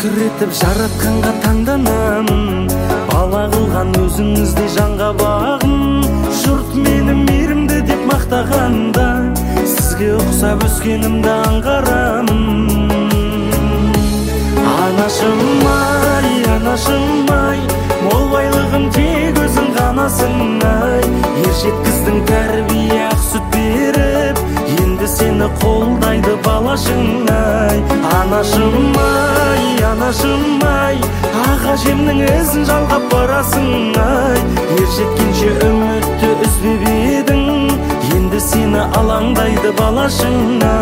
өкіретіп жаратқанға таңданамын, бала қылған өзіңіздей жанға бағым. Жұрт мені мейірімді деп мақтағанда, сізге ұқсап өскенімді аңғарамын. Анашым-ай, анашым-ай, мол байлығым тек өзің ғанасың ай. Ер жеткіздің тәрбие ақ сүт беріп, енді сені қолдайды балашың ай. Анашым-ай, анашым-ай, аға жемнің ізін жалғап барасың ай. Ер жеткенше үмітті үзбеп едің, енді сені алаңдайды балашың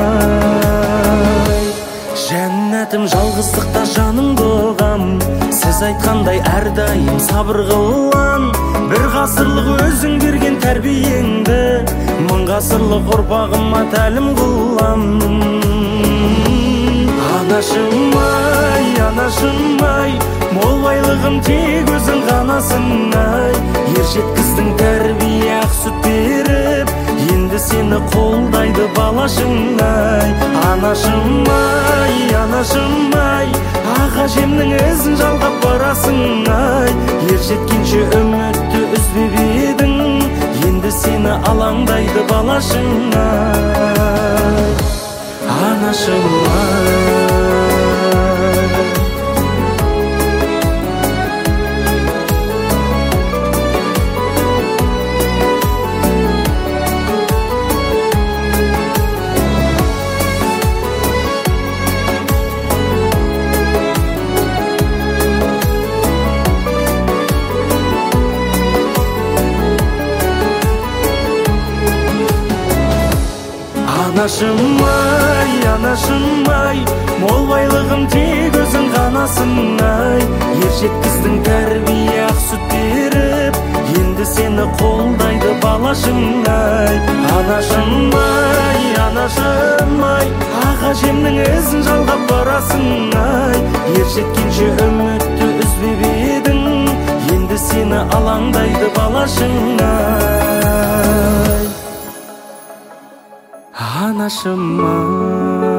ай. Жәннәтім жалғыздықта жаным доғам, сіз айтқандай әрдайым сабыр қылам. Бір ғасырлық өзің берген тәрбиеңді, мың ғасырлық ұрпағыма тәлім қылам. Анашым-ай, анашым-ай, мол байлығым тек өзің ғанасың ай. Ер жеткіздің тәрбие ақ сүт беріп, енді сені қолдайды балашың ай. Анашым-ай, анашым-ай, аға жемнің ізін жалғап барасың ай. Ер жеткенше үмітті үзбеп едің, енді сені алаңдайды балашың ай. Анашым-ай. Анашым-ай, анашым-ай, мол байлығым тек өзің ғанасың ай. Ер жеткіздің тәрбие ақ сүт беріп, енді сені қолдайды балашың ай. Анашым-ай, анашым-ай, аға жемнің ізін жалғап барасың ай. Ер жеткенше үмітті үзбеп едің, енді сені алаңдайды балашың ай. Анашым-ай.